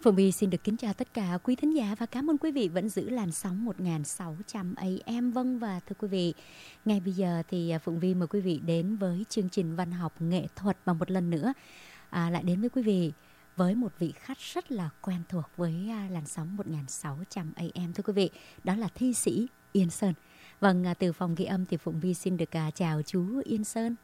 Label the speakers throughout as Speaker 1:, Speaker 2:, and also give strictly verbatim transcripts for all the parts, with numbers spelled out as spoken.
Speaker 1: Phương My xin được kính chào tất cả quý thính giả và cảm ơn quý vị vẫn giữ làn sóng một nghìn sáu trăm A M. Vâng, và thưa quý vị, ngay bây giờ thì Phụng Vi mời quý vị đến với chương trình văn học nghệ thuật, và một lần nữa à, lại đến với quý vị với một vị khách rất là quen thuộc với làn sóng một nghìn sáu trăm A M, thưa quý vị, đó là thi sĩ Yên Sơn. Vâng, từ phòng ghi âm thì Phụng Vi xin được uh, chào chú Yên Sơn.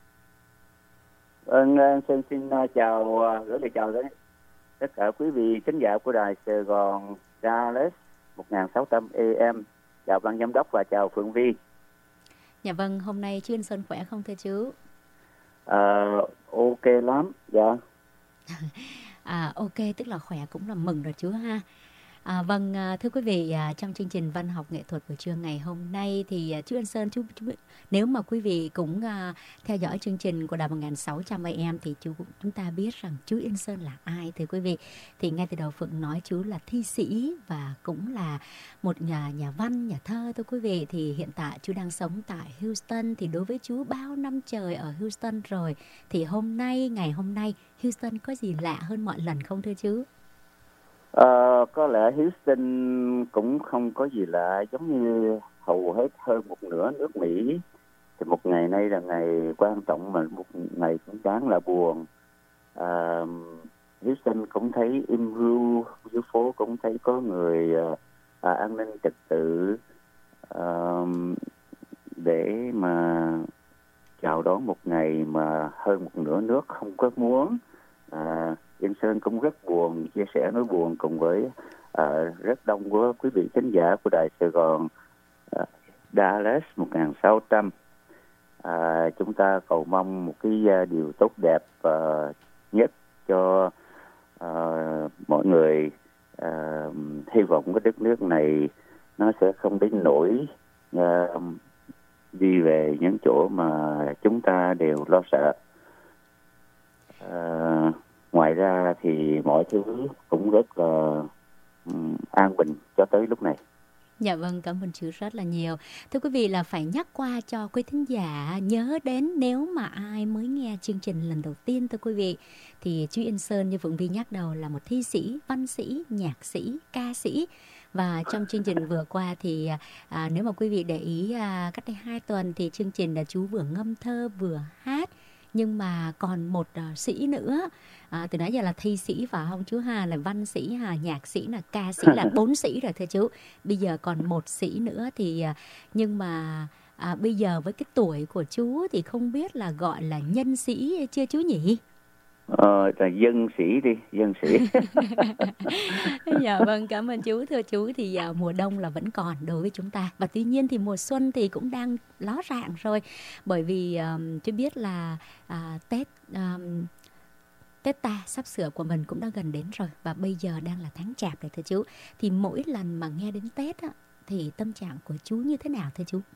Speaker 2: Vâng, uh, Sơn xin uh, chào, uh, gửi lời chào đến tất cả quý vị khán giả của đài Sài Gòn Dallas một nghìn sáu trăm A M. Chào ban giám đốc và chào Phượng Vi.
Speaker 1: Dạ vâng, hôm nay chú Yên Sơn khỏe không thưa chú?
Speaker 2: Uh, ok lắm, dạ.
Speaker 1: À, ok, tức là khỏe cũng là mừng rồi chú ha. À, vâng, thưa quý vị, trong chương trình văn học nghệ thuật buổi trưa ngày hôm nay thì chú Yên Sơn, chú, chú nếu mà quý vị cũng uh, theo dõi chương trình của đài một nghìn sáu trăm A M thì chú chúng ta biết rằng chú Yên Sơn là ai, thưa quý vị. Thì ngay từ đầu Phượng nói chú là thi sĩ và cũng là một nhà nhà văn, nhà thơ, thưa quý vị. Thì hiện tại chú đang sống tại Houston. Thì đối với chú bao năm trời ở Houston rồi, thì hôm nay, ngày hôm nay Houston có gì lạ hơn mọi lần không thưa chú?
Speaker 2: Uh, có lẽ Houston cũng không có gì lạ, giống như hầu hết hơn một nửa nước Mỹ. Thì một ngày nay là ngày quan trọng mà một ngày cũng đáng là buồn. Uh, Houston cũng thấy im ru, dưới phố cũng thấy có người uh, à, an ninh trật tự uh, để mà chào đón một ngày mà hơn một nửa nước không có muốn. Uh, Yên Sơn cũng rất buồn, chia sẻ nỗi buồn cùng với uh, rất đông của quý vị khán giả của đài Sài Gòn uh, Dallas một nghìn sáu trăm. Uh, chúng ta cầu mong một cái uh, điều tốt đẹp uh, nhất cho uh, mọi người. Uh, hy vọng cái đất nước này nó sẽ không đến nỗi uh, đi về những chỗ mà chúng ta đều lo sợ. Uh, Ngoài ra thì mọi thứ cũng rất là um, an bình cho tới lúc này.
Speaker 1: Dạ vâng, cảm ơn chú rất là nhiều. Thưa quý vị, là phải nhắc qua cho quý thính giả nhớ đến, nếu mà ai mới nghe chương trình lần đầu tiên, thưa quý vị, thì chú Yên Sơn như Phượng Vi nhắc đầu là một thi sĩ, văn sĩ, nhạc sĩ, ca sĩ. Và trong chương trình vừa qua thì à, nếu mà quý vị để ý à, cách đây hai tuần thì chương trình là chú vừa ngâm thơ vừa hát. Nhưng mà còn một uh, sĩ nữa, à, từ nãy giờ là thi sĩ phải không chú ha, là văn sĩ, ha, nhạc sĩ, là ca sĩ, là bốn sĩ rồi thưa chú. Bây giờ còn một sĩ nữa thì uh, nhưng mà à, bây giờ với cái tuổi của chú thì không biết là gọi là nhân sĩ chưa chú nhỉ?
Speaker 2: Ờ, là dân sĩ đi, dân sĩ.
Speaker 1: Dạ vâng, cảm ơn chú. Thưa chú thì uh, mùa đông là vẫn còn đối với chúng ta, và tuy nhiên thì mùa xuân thì cũng đang ló rạng rồi, bởi vì um, chú biết là uh, Tết um, Tết ta sắp sửa của mình cũng đã gần đến rồi, và bây giờ đang là tháng Chạp rồi thưa chú. Thì mỗi lần mà nghe đến Tết á, thì tâm trạng của chú như thế nào thưa chú?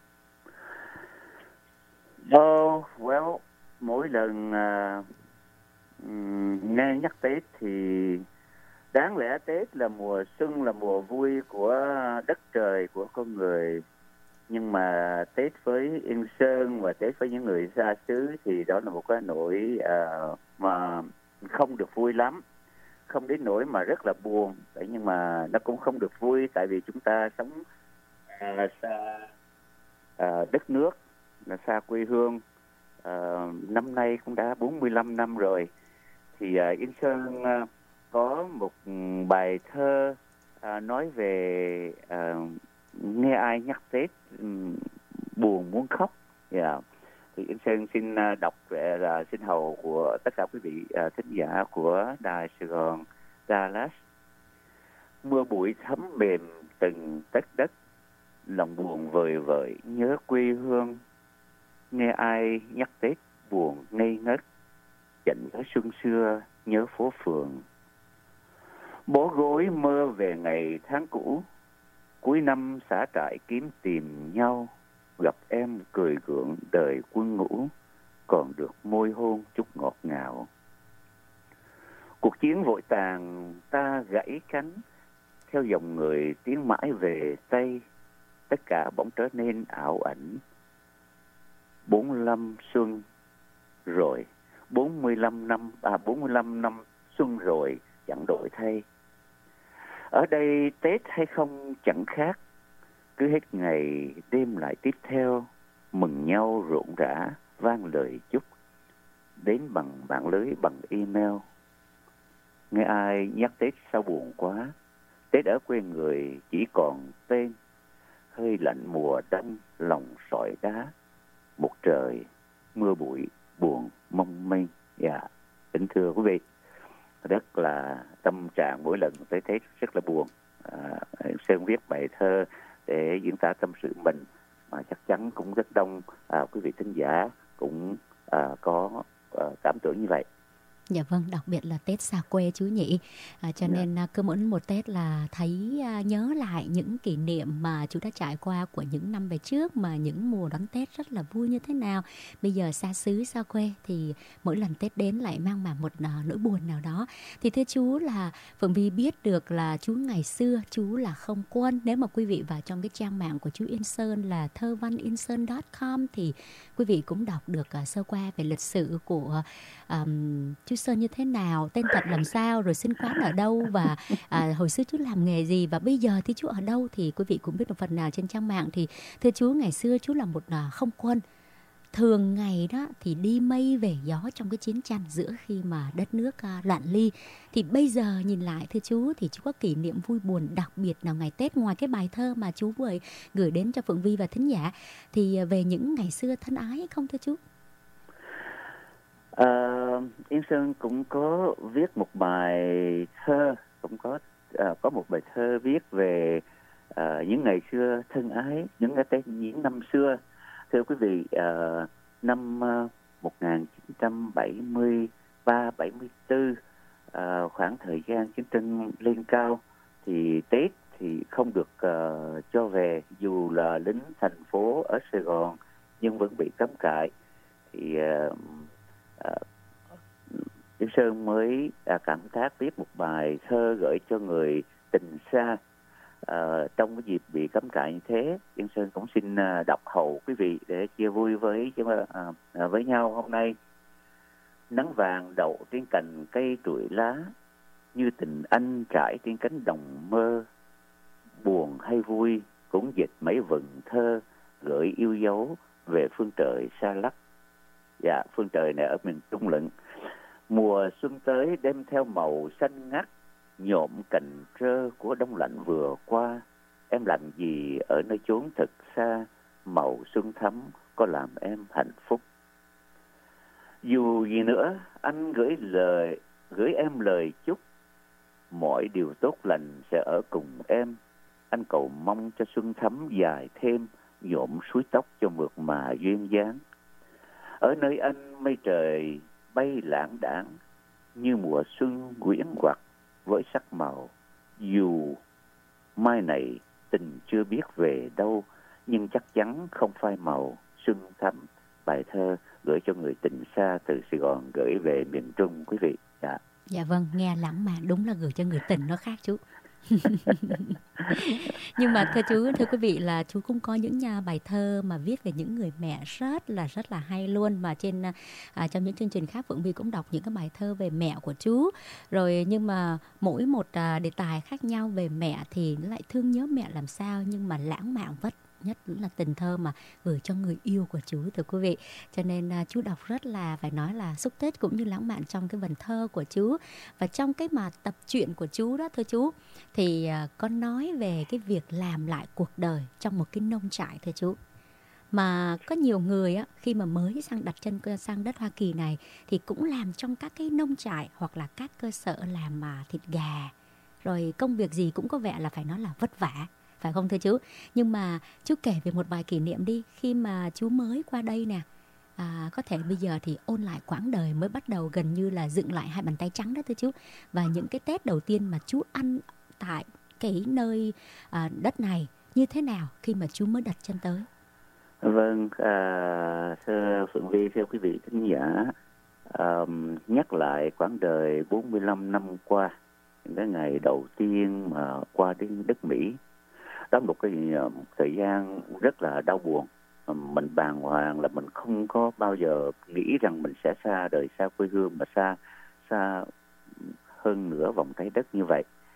Speaker 2: Oh, well, mỗi lần uh... nghe nhắc Tết thì đáng lẽ Tết là mùa xuân, là mùa vui của đất trời, của con người. Nhưng mà Tết với Yên Sơn và Tết với những người xa xứ thì đó là một cái nỗi uh, mà không được vui lắm. Không đến nỗi mà rất là buồn. Vậy nhưng mà nó cũng không được vui, tại vì chúng ta sống uh, xa uh, đất nước, là xa quê hương. Uh, năm nay cũng đã bốn mươi lăm năm rồi. Thì uh, Yên Sơn uh, có một bài thơ uh, nói về uh, nghe ai nhắc Tết um, buồn muốn khóc. Yeah. Thì Yên Sơn xin uh, đọc về là xin hầu của tất cả quý vị uh, thính giả của đài Sài Gòn Dallas. Mưa bụi thấm mềm từng tấc đất, lòng buồn vời vợi nhớ quê hương. Nghe ai nhắc Tết buồn ngây ngất, chợt nhớ xuân xưa, nhớ phố phường. Bó gối mơ về ngày tháng cũ, cuối năm xả trại kiếm tìm nhau. Gặp em cười gượng đời quân ngũ, còn được môi hôn chút ngọt ngào. Cuộc chiến vội tàn ta gãy cánh, theo dòng người tiến mãi về Tây. Tất cả bỗng trở nên ảo ảnh. Bốn mươi lăm xuân rồi, bốn mươi lăm năm, à bốn mươi lăm năm xuân rồi chẳng đổi thay. Ở đây Tết hay không chẳng khác, cứ hết ngày đêm lại tiếp theo, mừng nhau rộn rã, vang lời chúc, đến bằng mạng lưới, bằng email. Nghe ai nhắc Tết sao buồn quá, Tết ở quê người chỉ còn tên, hơi lạnh mùa đông, lòng sỏi đá, một trời mưa bụi buồn mong manh. Dạ, kính thưa quý vị, rất là tâm trạng mỗi lần tới Tết rất là buồn. À, Sơn viết bài thơ để diễn tả tâm sự mình, mà chắc chắn cũng rất đông à, quý vị thính giả cũng à, có à, cảm tưởng như vậy.
Speaker 1: Dạ vâng, đặc biệt là Tết xa quê chú nhỉ. À, cho
Speaker 2: Dạ.
Speaker 1: nên à, cứ mỗi một Tết là thấy à, nhớ lại những kỷ niệm mà chú đã trải qua của những năm về trước, mà những mùa đón Tết rất là vui như thế nào. Bây giờ xa xứ xa quê thì mỗi lần Tết đến lại mang mà một à, nỗi buồn nào đó. Thì thưa chú là Phượng Vi biết được là chú ngày xưa chú là không quân. Nếu mà quý vị vào trong cái trang mạng của chú Yên Sơn là thơ văn yên sơn chấm com thì quý vị cũng đọc được à, sơ qua về lịch sử của um, chú Sơn như thế nào, tên thật làm sao, rồi sinh quán ở đâu, và à, hồi xưa chú làm nghề gì, và bây giờ thì chú ở đâu, thì quý vị cũng biết một phần nào trên trang mạng. Thì thưa chú, ngày xưa chú là một à, không quân, thường ngày đó thì đi mây về gió trong cái chiến tranh giữa khi mà đất nước à, loạn ly. Thì bây giờ nhìn lại thưa chú, thì chú có kỷ niệm vui buồn đặc biệt nào ngày Tết, ngoài cái bài thơ mà chú vừa gửi đến cho Phượng Vi và thính giả, thì về những ngày xưa thân ái không thưa chú?
Speaker 2: Uh, Yên Sơn cũng có viết một bài thơ, cũng có uh, có một bài thơ viết về uh, những ngày xưa thân ái, những ngày Tết những năm xưa. Thưa quý vị, uh, năm uh, một nghìn chín trăm bảy mươi ba bảy mươi tư, uh, khoảng thời gian chiến tranh lên cao, thì Tết thì không được uh, cho về, dù là lính thành phố ở Sài Gòn nhưng vẫn bị cấm cãi. Thì uh, Yên uh, Sơn mới uh, cảm thác viết một bài thơ gửi cho người tình xa. Uh, trong cái dịp bị cấm cãi như thế, Yên Sơn cũng xin uh, đọc hầu quý vị để chia vui với uh, uh, với nhau hôm nay. Nắng vàng đậu trên cành cây trụi lá, như tình anh trải trên cánh đồng mơ. Buồn hay vui cũng dịch mấy vần thơ, gửi yêu dấu về phương trời xa lắc. Dạ, phương trời này ở miền Trung lận. Mùa xuân tới đem theo màu xanh ngắt, nhộm cành trơ của đông lạnh vừa qua. Em làm gì ở nơi chốn thật xa, màu xuân thắm có làm em hạnh phúc. Dù gì nữa, anh gửi lời gửi em lời chúc, mọi điều tốt lành sẽ ở cùng em. Anh cầu mong cho xuân thắm dài thêm, nhuộm suối tóc cho mượt mà duyên dáng. Ở nơi anh mây trời bay lãng đãng, như mùa xuân quyển quặt với sắc màu. Dù mai này tình chưa biết về đâu, nhưng chắc chắn không phai màu xuân thắm. Bài thơ gửi cho người tình xa từ Sài Gòn gửi về miền Trung quý vị. Dạ.
Speaker 1: Dạ vâng, nghe lãng mạn, đúng là gửi cho người tình nó khác chú. Nhưng mà thưa chú, thưa quý vị, là chú cũng có những nhà bài thơ mà viết về những người mẹ rất là rất là hay luôn. Mà trên à, trong những chương trình khác Phượng Vi cũng đọc những cái bài thơ về mẹ của chú. Rồi nhưng mà mỗi một à, đề tài khác nhau về mẹ thì nó lại thương nhớ mẹ làm sao, nhưng mà lãng mạn vất nhất là tình thơ mà gửi cho người yêu của chú, thưa quý vị. Cho nên à, chú đọc rất là, phải nói là xúc tích cũng như lãng mạn trong cái vần thơ của chú. Và trong cái mà tập truyện của chú đó thưa chú, thì à, có nói về cái việc làm lại cuộc đời trong một cái nông trại thưa chú. Mà có nhiều người á, khi mà mới sang đặt chân sang đất Hoa Kỳ này thì cũng làm trong các cái nông trại hoặc là các cơ sở làm mà thịt gà. Rồi công việc gì cũng có vẻ là phải nói là vất vả, phải không thưa chú? Nhưng mà chú kể về một vài kỷ niệm đi, khi mà chú mới qua đây nè. À, có thể bây giờ thì ôn lại quãng đời mới bắt đầu, gần như là dựng lại hai bàn tay trắng đó thưa chú. Và những cái Tết đầu tiên mà chú ăn tại cái nơi à, đất này như thế nào khi mà chú mới đặt chân tới?
Speaker 2: Vâng, à, thưa Phượng Vi, thưa quý vị thính giả, à, nhắc lại quãng đời bốn mươi lăm năm qua, những cái ngày đầu tiên mà qua đến đất Mỹ, đó một cái một thời gian rất là đau buồn. Mình bàng hoàng là mình không có bao giờ nghĩ rằng mình sẽ xa đời, xa quê hương, mà xa xa hơn nửa vòng trái đất như vậy.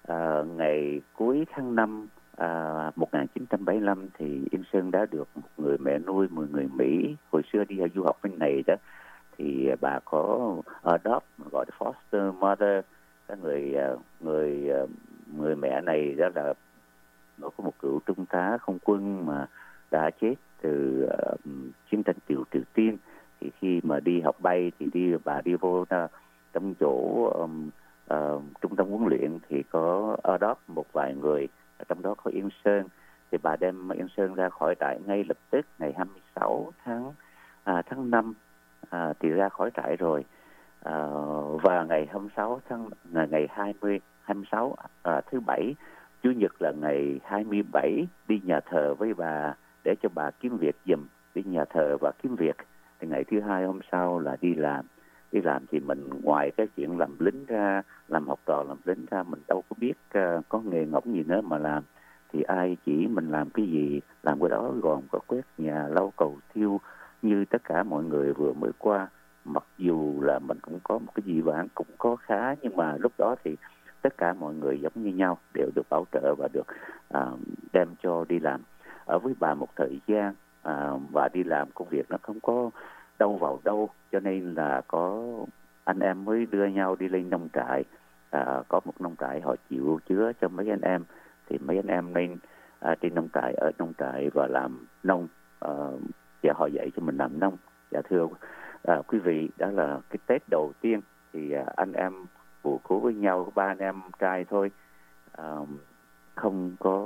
Speaker 2: À, ngày cuối tháng năm à, một nghìn chín trăm bảy mươi lăm thì Yên Sơn đã được một người mẹ nuôi, một người Mỹ hồi xưa đi du học bên này đó, thì bà có adopt, gọi là foster mother. Cái người người người mẹ này đó là nó có một cựu trung tá không quân mà đã chết từ uh, chiến tranh Triều Triều Tiên. Thì khi mà đi học bay thì đi bà đi vô uh, trong chỗ um, uh, trung tâm huấn luyện thì có adopt một vài người, trong đó có Yên Sơn. Thì bà đem Yên Sơn ra khỏi trại ngay lập tức ngày hai mươi sáu tháng à, tháng năm à, thì ra khỏi trại rồi. À, và ngày hai mươi sáu tháng ngày hai mươi hai mươi sáu à, thứ bảy, chủ nhật là ngày hai mươi bảy đi nhà thờ với bà để cho bà kiếm việc giùm, đi nhà thờ và kiếm việc. Thì ngày thứ hai hôm sau là đi làm. Đi làm thì mình ngoài cái chuyện làm lính ra, làm học trò làm lính ra, mình đâu có biết uh, có nghề ngỗng gì nữa mà làm. Thì ai chỉ mình làm cái gì, làm cái đó, gồm có quét nhà, lau cầu thiêu như tất cả mọi người vừa mới qua. Mặc dù là mình cũng có một cái gì bạn cũng có khá, nhưng mà lúc đó thì tất cả mọi người giống như nhau, đều được bảo trợ và được uh, đem cho đi làm. Ở với bà một thời gian uh, và đi làm công việc nó không có đâu vào đâu, cho nên là có anh em mới đưa nhau đi lên nông trại. À, có một nông trại họ chịu chứa cho mấy anh em, thì mấy anh em lên à, trên nông trại, ở nông trại và làm nông, à, và họ dạy cho mình làm nông. Dạ thưa à, quý vị, đó là cái Tết đầu tiên thì à, anh em bù cố với nhau, ba anh em trai thôi, à, không có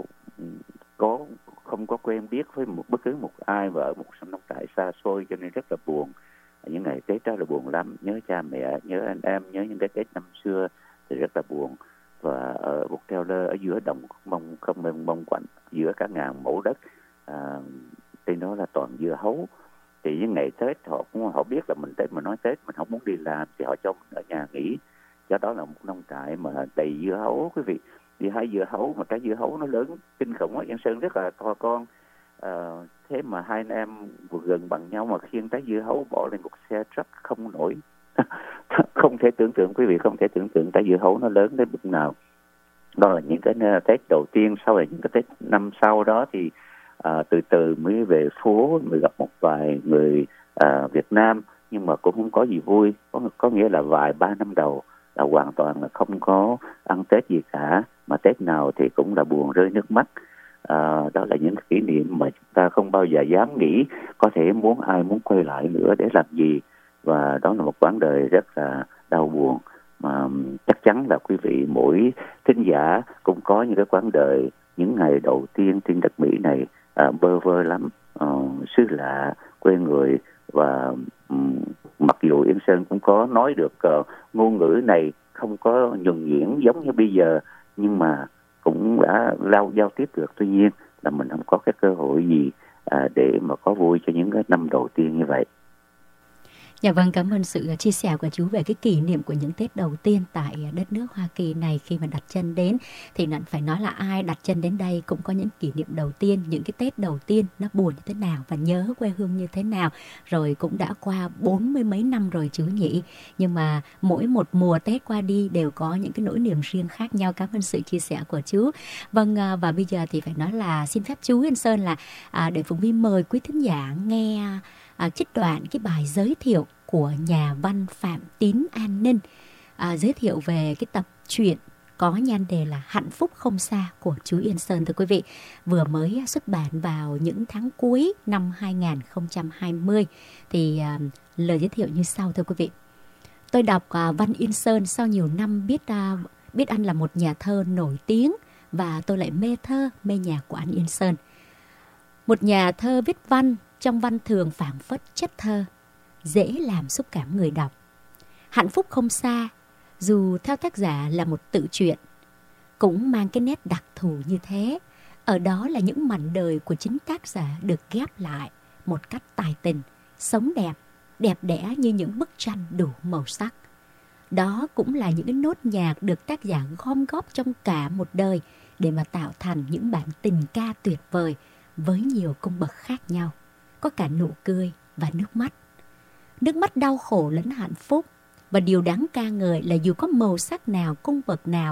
Speaker 2: có không có quen biết với một bất cứ một ai, và ở một nông trại xa xôi, cho nên rất là buồn. Những ngày Tết đó là buồn lắm, nhớ cha mẹ, nhớ anh em, nhớ những cái Tết năm xưa thì rất là buồn. Và ở một treo lơ ở giữa đồng mông không mênh mông quạnh, giữa cả ngàn mẫu đất, à, trên đó là toàn dưa hấu. Thì những ngày Tết họ cũng họ biết là mình Tết mà nói Tết mình không muốn đi làm thì họ cho mình ở nhà nghỉ. Do đó là một nông trại mà đầy dưa hấu, quý vị. Đi hái dưa hấu mà trái dưa hấu nó lớn kinh khủng á, Yên Sơn rất là to con. À, thế mà hai anh em vừa gần bằng nhau mà khiêng trái dưa hấu bỏ lên một xe truck không nổi. Không thể tưởng tượng, quý vị không thể tưởng tượng trái dưa hấu nó lớn đến mức nào. Đó là những cái Tết đầu tiên. Sau này những cái Tết năm sau đó thì à, từ từ mới về phố, mới gặp một vài người à, Việt Nam, nhưng mà cũng không có gì vui. Có, có nghĩa là vài ba năm đầu là hoàn toàn là không có ăn Tết gì cả, mà Tết nào thì cũng là buồn rơi nước mắt. À, đó là những kỷ niệm mà chúng ta không bao giờ dám nghĩ có thể muốn ai muốn quay lại nữa để làm gì. Và đó là một quãng đời rất là đau buồn, mà chắc chắn là quý vị mỗi thính giả cũng có những cái quãng đời, những ngày đầu tiên trên đất Mỹ này à, bơ vơ lắm, à, xứ lạ, quê người. Và um, mặc dù Yên Sơn cũng có nói được uh, ngôn ngữ này không có nhuần nhuyễn giống như bây giờ, nhưng mà cũng đã lao giao tiếp được. Tuy nhiên là mình không có cái cơ hội gì à, để mà có vui cho những cái năm đầu tiên như vậy.
Speaker 1: Dạ vâng, cảm ơn sự chia sẻ của chú về cái kỷ niệm của những Tết đầu tiên tại đất nước Hoa Kỳ này khi mà đặt chân đến. Thì phải nói là ai đặt chân đến đây cũng có những kỷ niệm đầu tiên, những cái Tết đầu tiên nó buồn như thế nào và nhớ quê hương như thế nào. Rồi cũng đã qua bốn mươi mấy năm rồi chú nhỉ. Nhưng mà mỗi một mùa Tết qua đi đều có những cái nỗi niềm riêng khác nhau. Cảm ơn sự chia sẻ của chú. Vâng, và bây giờ thì phải nói là xin phép chú Yên Sơn là à, để Phụng Vi mời quý thính giả nghe À, trích đoạn cái bài giới thiệu của nhà văn Phạm Tín An Ninh, à, giới thiệu về cái tập truyện có nhan đề là Hạnh phúc không xa của chú Yên Sơn, thưa quý vị, vừa mới xuất bản vào những tháng cuối năm hai không hai không. Thì à, lời giới thiệu như sau, thưa quý vị. Tôi đọc à, văn Yên Sơn sau nhiều năm biết à, biết anh là một nhà thơ nổi tiếng, và tôi lại mê thơ, mê nhạc của anh Yên Sơn. Một nhà thơ viết văn, trong văn thường phảng phất chất thơ, dễ làm xúc cảm người đọc. Hạnh phúc không xa, dù theo tác giả là một tự truyện, cũng mang cái nét đặc thù như thế. Ở đó là những mảnh đời của chính tác giả được ghép lại một cách tài tình, sống đẹp, đẹp đẽ như những bức tranh đủ màu sắc. Đó cũng là những cái nốt nhạc được tác giả gom góp trong cả một đời để mà tạo thành những bản tình ca tuyệt vời với nhiều cung bậc khác nhau. Có cả nụ cười và nước mắt. Nước mắt đau khổ lẫn hạnh phúc. Và điều đáng ca ngợi là dù có màu sắc nào, cung bậc nào,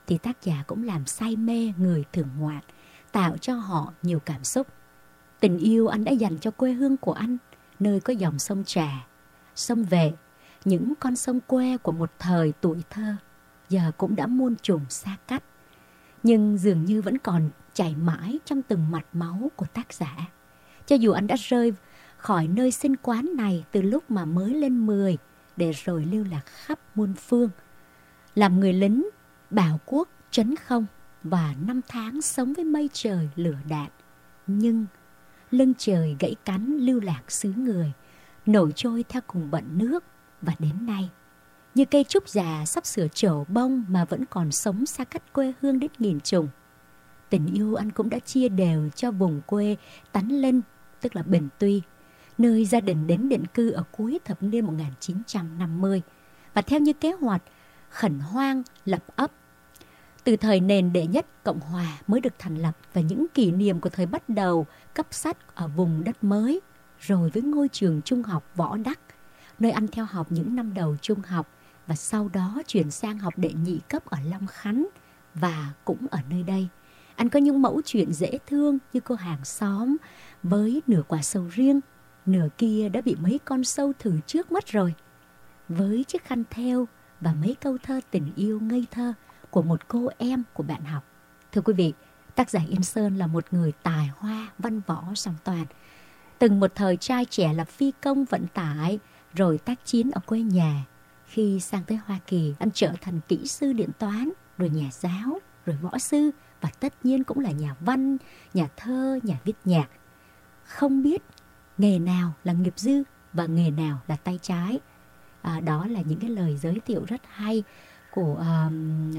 Speaker 1: thì tác giả cũng làm say mê người thưởng ngoạn, tạo cho họ nhiều cảm xúc. Tình yêu anh đã dành cho quê hương của anh, nơi có dòng sông Trà, sông Vệ, những con sông quê của một thời tuổi thơ, giờ cũng đã muôn trùng xa cách, nhưng dường như vẫn còn chảy mãi trong từng mạch máu của tác giả. Cho dù anh đã rơi khỏi nơi sinh quán này từ lúc mà mới lên mười, để rồi lưu lạc khắp muôn phương, làm người lính bảo quốc trấn không và năm tháng sống với mây trời lửa đạn. Nhưng lưng trời gãy cánh lưu lạc xứ người, nổi trôi theo cùng bận nước. Và đến nay, như cây trúc già sắp sửa trổ bông mà vẫn còn sống xa cách quê hương đến nghìn trùng. Tình yêu anh cũng đã chia đều cho vùng quê Tán Linh, tức là Bình Tuy, nơi gia đình đến định cư ở cuối thập niên một nghìn chín trăm năm mươi. Và theo như kế hoạch khẩn hoang lập ấp, từ thời nền đệ nhất Cộng Hòa mới được thành lập, và những kỷ niệm của thời bắt đầu cấp sách ở vùng đất mới, rồi với ngôi trường trung học Võ Đắc, nơi anh theo học những năm đầu trung học, và sau đó chuyển sang học đệ nhị cấp ở Long Khánh. Và cũng ở nơi đây, anh có những mẫu chuyện dễ thương như cô hàng xóm với nửa quả sầu riêng, nửa kia đã bị mấy con sâu thử trước mất rồi, với chiếc khăn thêu và mấy câu thơ tình yêu ngây thơ của một cô em của bạn học. Thưa quý vị, tác giả Yên Sơn là một người tài hoa văn võ song toàn. Từng một thời trai trẻ là phi công vận tải, rồi tác chiến ở quê nhà. Khi sang tới Hoa Kỳ, anh trở thành kỹ sư điện toán, rồi nhà giáo, rồi võ sư, và tất nhiên cũng là nhà văn, nhà thơ, nhà viết nhạc. Không biết nghề nào là nghiệp dư và nghề nào là tay trái. À, đó là những cái lời giới thiệu rất hay của uh,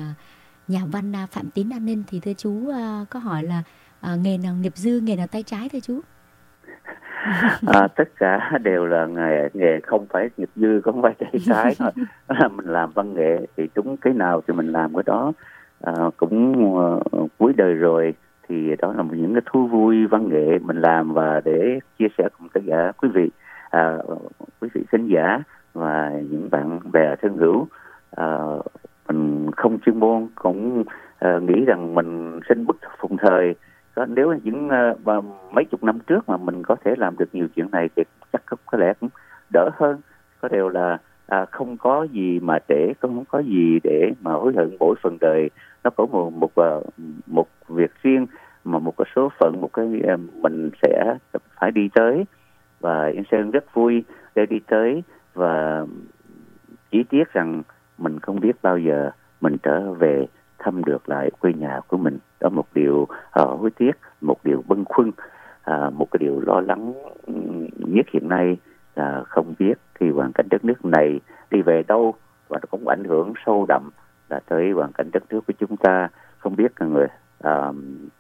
Speaker 1: nhà văn Phạm Tín An Ninh. Thì thưa chú, uh, có hỏi là uh, nghề nào nghiệp dư, nghề nào tay trái thưa chú?
Speaker 2: À, tất cả đều là nghề, nghề không phải nghiệp dư, không phải tay trái thôi. Mình làm văn nghệ thì đúng cái nào thì mình làm cái đó. À, cũng uh, cuối đời rồi thì đó là những cái thú vui văn nghệ mình làm, và để chia sẻ cùng tất cả quý vị, à, quý vị khán giả và những bạn bè thân hữu. À, mình không chuyên môn, cũng uh, nghĩ rằng mình sinh bất phùng thời. Nếu những uh, mấy chục năm trước mà mình có thể làm được nhiều chuyện này thì chắc có lẽ cũng đỡ hơn. Có điều là à, không có gì mà trễ, không có gì để mà hối hận. Mỗi phần đời nó có một một một việc riêng, mà một cái số phận, một cái mình sẽ phải đi tới, và Yên Sơn rất vui để đi tới. Và chỉ tiếc rằng mình không biết bao giờ mình trở về thăm được lại quê nhà của mình. Đó một điều uh, hối tiếc, một điều bâng khuâng, uh, một cái điều lo lắng nhất hiện nay là không biết khi hoàn cảnh đất nước này đi về đâu, và nó cũng ảnh hưởng sâu đậm là tới hoàn cảnh đất nước của chúng ta. Không biết là người uh,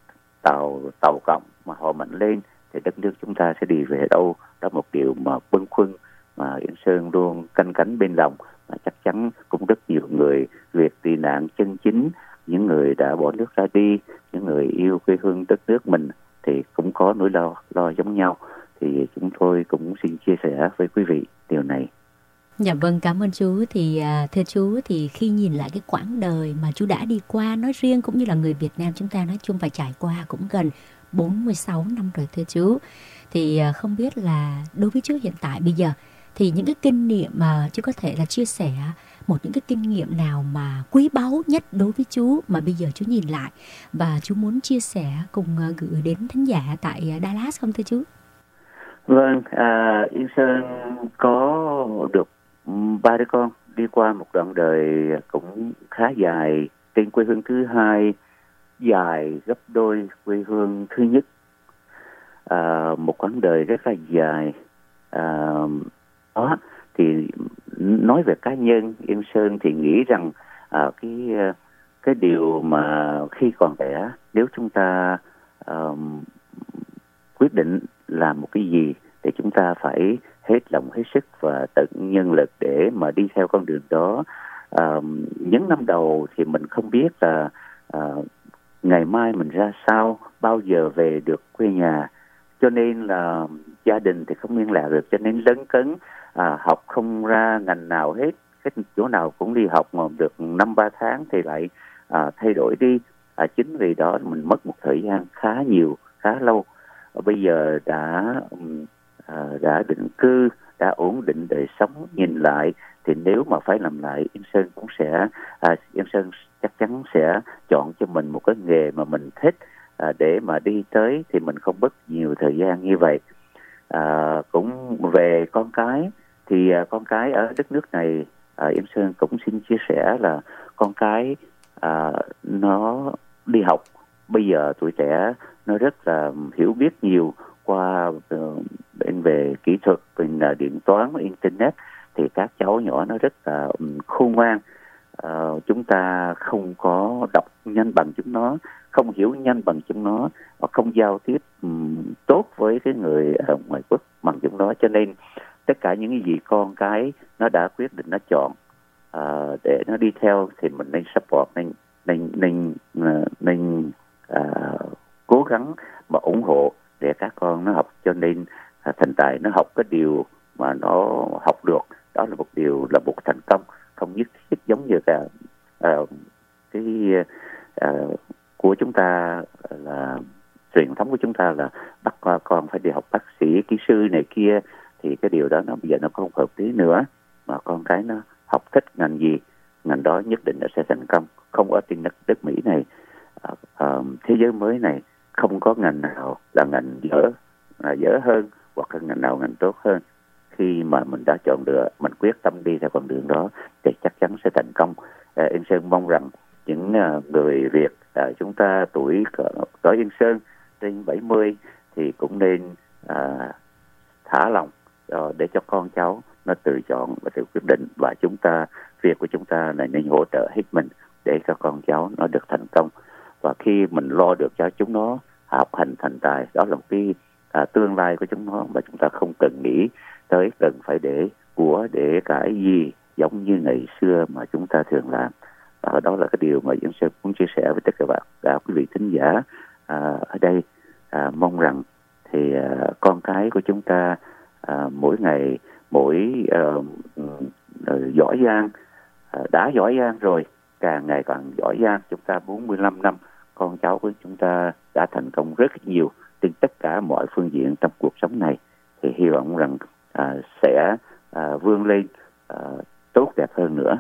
Speaker 2: tàu tàu cộng mà họ mạnh lên thì đất nước chúng ta sẽ đi về đâu. Đó một điều mà bâng khuâng mà Yên Sơn luôn canh cánh bên lòng. Và chắc chắn cũng rất nhiều người Việt tị nạn chân chính, những người đã bỏ nước ra đi, những người yêu quê hương đất nước mình thì cũng có nỗi lo lo giống nhau. Thì chúng tôi cũng xin chia sẻ với quý vị điều này.
Speaker 1: Dạ vâng, cảm ơn chú. Thì thưa chú, thì khi nhìn lại cái quãng đời mà chú đã đi qua nói riêng, cũng như là người Việt Nam chúng ta nói chung phải trải qua cũng gần bốn mươi sáu năm rồi thưa chú. Thì không biết là đối với chú hiện tại bây giờ thì những cái kinh nghiệm mà chú có thể là chia sẻ một những cái kinh nghiệm nào mà quý báu nhất đối với chú mà bây giờ chú nhìn lại và chú muốn chia sẻ cùng gửi đến thính giả tại Dallas không thưa chú?
Speaker 2: Vâng, à, Yên Sơn có được ba đứa con, đi qua một đoạn đời cũng khá dài trên quê hương thứ hai, dài gấp đôi quê hương thứ nhất. À, một quãng đời rất là dài. À, đó thì nói về cá nhân Yên Sơn thì nghĩ rằng à, cái cái điều mà khi còn trẻ, nếu chúng ta uh, quyết định làm một cái gì thì chúng ta phải hết lòng hết sức và tận nhân lực để mà đi theo con đường đó. Uh, những năm đầu thì mình không biết là uh, ngày mai mình ra sao, bao giờ về được quê nhà, cho nên là gia đình thì không liên lạc được, cho nên lấn cấn à, học không ra ngành nào hết, cái chỗ nào cũng đi học mà được năm ba tháng thì lại à, thay đổi đi. À, chính vì đó mình mất một thời gian khá nhiều, khá lâu. À, bây giờ đã à, đã định cư, đã ổn định đời sống, nhìn lại thì nếu mà phải làm lại, Yên Sơn cũng sẽ à, Yên Sơn chắc chắn sẽ chọn cho mình một cái nghề mà mình thích, à, để mà đi tới thì mình không mất nhiều thời gian như vậy. À, cũng về con cái thì à, con cái ở đất nước này, à, Yên Sơn cũng xin chia sẻ là con cái à, nó đi học bây giờ tuổi trẻ nó rất là hiểu biết nhiều qua uh, bên về kỹ thuật, bên uh, điện toán, internet, thì các cháu nhỏ nó rất là um, khôn ngoan. Uh, chúng ta không có đọc nhanh bằng chúng nó, không hiểu nhanh bằng chúng nó, hoặc không giao tiếp um, tốt với cái người ở ngoài quốc bằng chúng nó. Cho nên tất cả những cái gì con cái nó đã quyết định, nó chọn uh, để nó đi theo thì mình nên support, nên nên nên uh, nên uh, cố gắng mà ủng hộ để các con nó học. Cho nên uh, thành tài nó học cái điều mà nó học được, đó là một điều là một thành công, không nhất thiết giống như là uh, cái uh, của chúng ta là truyền thống của chúng ta là bắt con phải đi học bác sĩ, kỹ sư này kia, thì cái điều đó nó bây giờ nó không hợp lý nữa, mà con cái nó học thích ngành gì, ngành đó nhất định nó sẽ thành công. Không ở trên đất, đất Mỹ này, uh, uh, thế giới mới này, không có ngành nào là ngành dở, là dở hơn, hoặc là ngành nào ngành tốt hơn. Khi mà mình đã chọn được, mình quyết tâm đi theo con đường đó thì chắc chắn sẽ thành công. Uh, Yên Sơn mong rằng những uh, người Việt, uh, chúng ta tuổi cỡ Yên Sơn trên bảy mươi thì cũng nên uh, thả lòng uh, để cho con cháu nó tự chọn và tự quyết định, và chúng ta, việc của chúng ta là nên hỗ trợ hết mình để cho con cháu nó được thành công. Và khi mình lo được cho chúng nó học hành thành tài, đó là một cái à, tương lai của chúng nó, mà chúng ta không cần nghĩ tới cần phải để của để cái gì giống như ngày xưa mà chúng ta thường làm. À, đó là cái điều mà Yên Sơn muốn chia sẻ với tất cả bạn, cả quý vị thính giả à, ở đây. À, mong rằng thì à, con cái của chúng ta à, mỗi ngày mỗi à, à, giỏi giang, à, đã giỏi giang rồi, càng ngày càng giỏi giang. Chúng ta bốn mươi lăm năm, con cháu của chúng ta đã thành công rất nhiều trên tất cả mọi phương diện trong cuộc sống này, thì hy vọng rằng à, sẽ à, vươn lên à, tốt đẹp hơn nữa.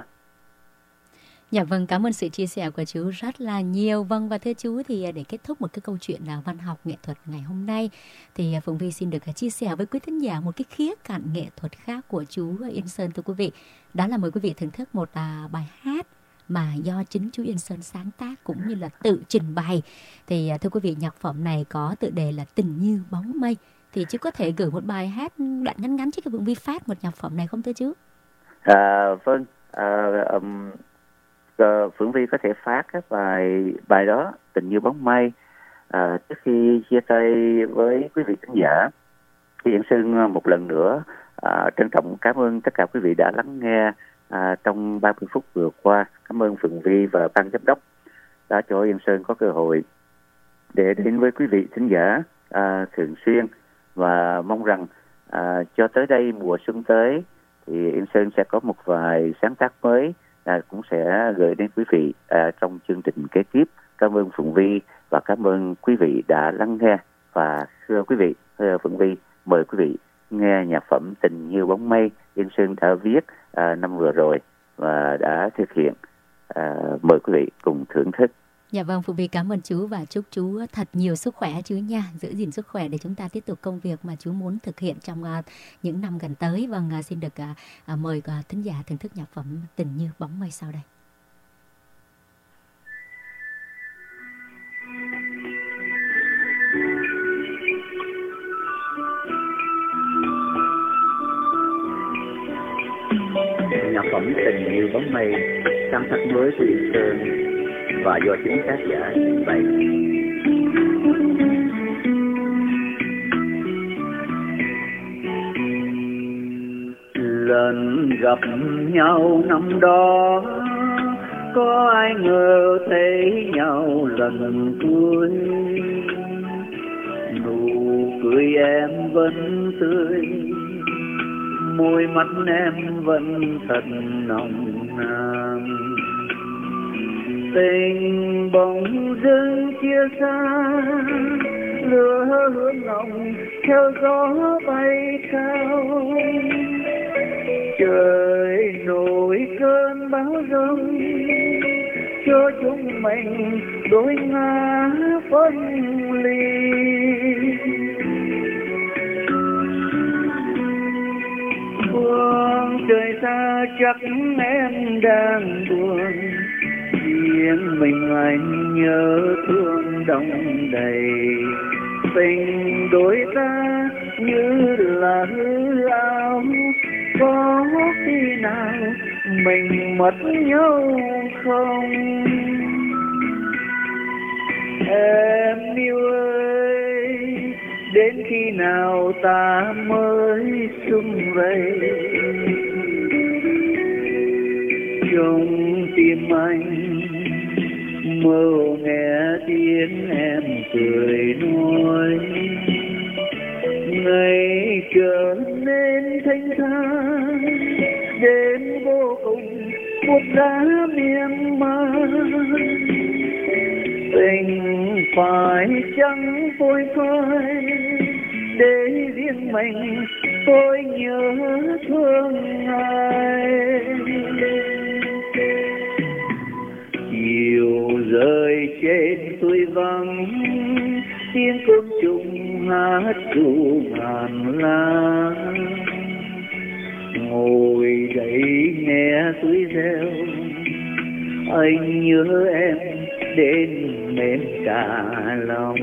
Speaker 1: Dạ vâng, cảm ơn sự chia sẻ của chú rất là nhiều. Vâng, và thưa chú, thì để kết thúc một cái câu chuyện là văn học nghệ thuật ngày hôm nay, thì Phượng Vi xin được chia sẻ với quý thính giả một cái khía cạnh nghệ thuật khác của chú Yên Sơn, thưa quý vị. Đó là mời quý vị thưởng thức một à, bài hát mà do chính chú Yên Sơn sáng tác cũng như là tự trình bày. Thì thưa quý vị, nhạc phẩm này có tựa đề là Tình Như Bóng Mây. Thì chú có thể gửi một bài hát đoạn ngắn ngắn cho cái Phượng Vi phát một nhạc phẩm này không thưa chú?
Speaker 2: À, vâng, à, um... Uh, Phượng Vi có thể phát cái bài bài đó, Tình Như Bóng Mây. À, trước khi chia tay với quý vị khán giả, thì Yên Sơn một lần nữa à, trân trọng cảm ơn tất cả quý vị đã lắng nghe à, trong ba mươi phút vừa qua. Cảm ơn Phượng Vi và ban giám đốc đã cho Yên Sơn có cơ hội để đến với quý vị khán giả à, thường xuyên, và mong rằng à, cho tới đây mùa xuân tới thì Yên Sơn sẽ có một vài sáng tác mới, À, cũng sẽ gửi đến quý vị à, trong chương trình kế tiếp. Cảm ơn Phượng Vi và cảm ơn quý vị đã lắng nghe. Và thưa quý vị, thưa Phượng Vi, mời quý vị nghe nhạc phẩm Tình Như Bóng Mây Yên Sơn đã viết à, năm vừa rồi và đã thực hiện. À, mời quý vị cùng thưởng thức.
Speaker 1: Dạ vâng, Phượng Vi cảm ơn chú và chúc chú thật nhiều sức khỏe chú nha. Giữ gìn sức khỏe để chúng ta tiếp tục công việc mà chú muốn thực hiện trong uh, những năm gần tới. Vâng, uh, xin được uh, uh, mời uh, thính giả thưởng thức nhạc phẩm Tình Như Bóng Mây sau đây.
Speaker 2: Nhạc phẩm Tình Như Bóng Mây sáng tác mới của Yên Sơn và do chính tác giả trình bày. Lần gặp nhau năm đó, có ai ngờ thấy nhau lần cuối. Nụ cười em vẫn tươi, môi mắt em vẫn thật nồng nàn. Tình bỗng dưng chia xa, lửa hương nồng theo gió bay cao. Trời nổi cơn bão giông cho chúng mình đôi ngã phân ly. Phương trời xa chắc em đang buồn, riêng mình anh nhớ thương đong đầy. Tình đôi ta như là hư ảo, có khi nào mình mất nhau không? Em yêu ơi, đến khi nào ta mới sum vầy? Trong tim anh mơ nghe tiếng em cười nói, ngày trở nên thanh thang, đêm vô cùng buốt giá miên man. Tình phải chăng phôi phai, để riêng mình tôi nhớ thương ai. Chiều rơi trên suối vắng, tiếng côn trùng hát ru ngàn lá. Ngồi đây nghe suối reo, anh nhớ em đến mềm cả lòng.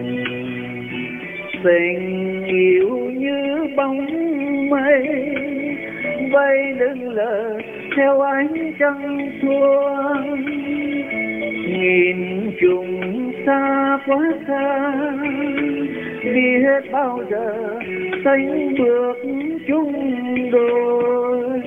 Speaker 2: Tình yêu như bóng mây bay lững lờ theo ánh trăng xuân. Nhìn trùng xa quá xa, biết bao giờ sánh bước chung đôi.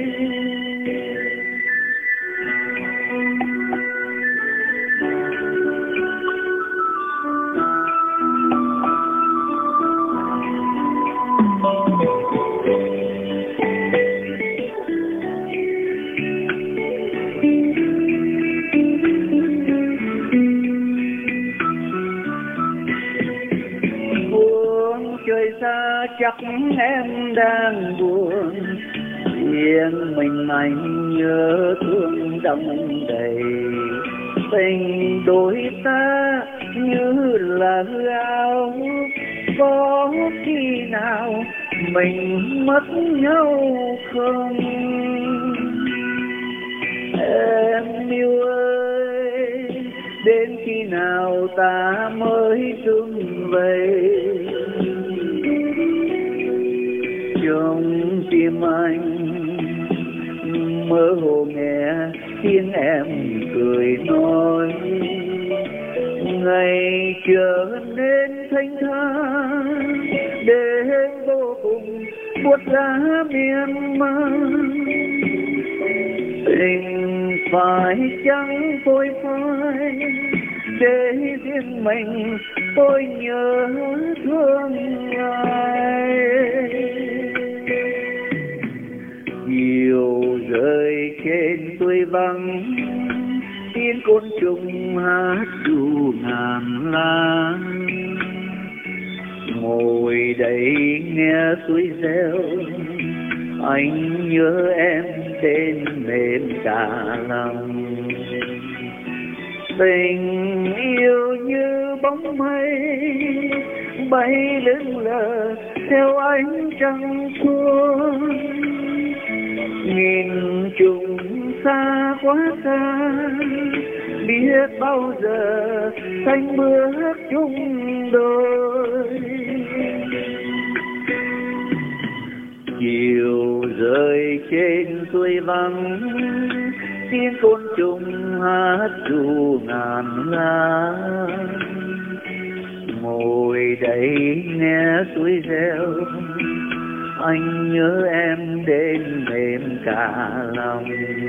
Speaker 2: Chắc em đang buồn, riêng mình anh nhớ thương đong đầy. Tình đôi ta như là hư ảo, có khi nào mình mất nhau không? Em yêu ơi, đến khi nào ta mới sum vầy? Trong tim anh mơ hồ nghe tiếng em cười nói, ngày trở nên thanh thang, đêm vô cùng buốt giá miên man. Tình phải chăng phôi phai, để riêng mình tôi nhớ thương ai. Chiều rơi trên suối vắng, tiếng côn trùng hát ru ngàn lá. Ngồi đây nghe suối reo, anh nhớ em đến mềm cả lòng. Tình yêu như bóng mây bay lững lờ theo ánh trăng xuân. Nghìn trùng xa quá xa, biết bao giờ xanh bước chung đôi. Chiều rơi trên suối vắng, tiếng côn trùng hát ru ngàn lá. Ngồi đây nghe suối reo, anh nhớ em đến mềm cả lòng.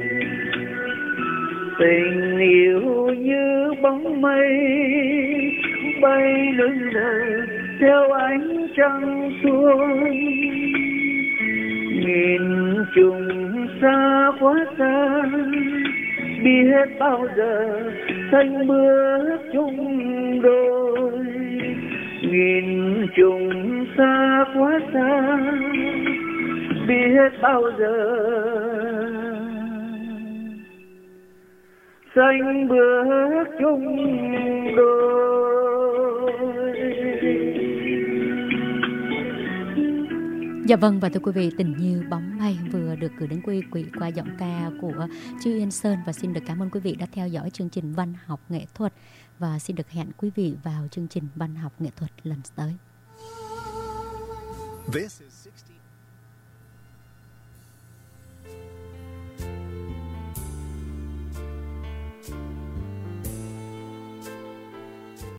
Speaker 2: Tình yêu như bóng mây bay lững lờ theo ánh trăng xuân. Nghìn trùng xa quá xa, biết bao giờ xanh bước chung đôi, nghìn trùng xa quá xa, biết bao giờ xanh bước chung đôi.
Speaker 1: Dạ vâng, và thưa quý vị, Tình Như Bóng Mây vừa được gửi đến quý vị qua giọng ca của Chu Yên Sơn, và xin được cảm ơn quý vị đã theo dõi chương trình Văn học nghệ thuật, và xin được hẹn quý vị vào chương trình Văn học nghệ thuật lần tới.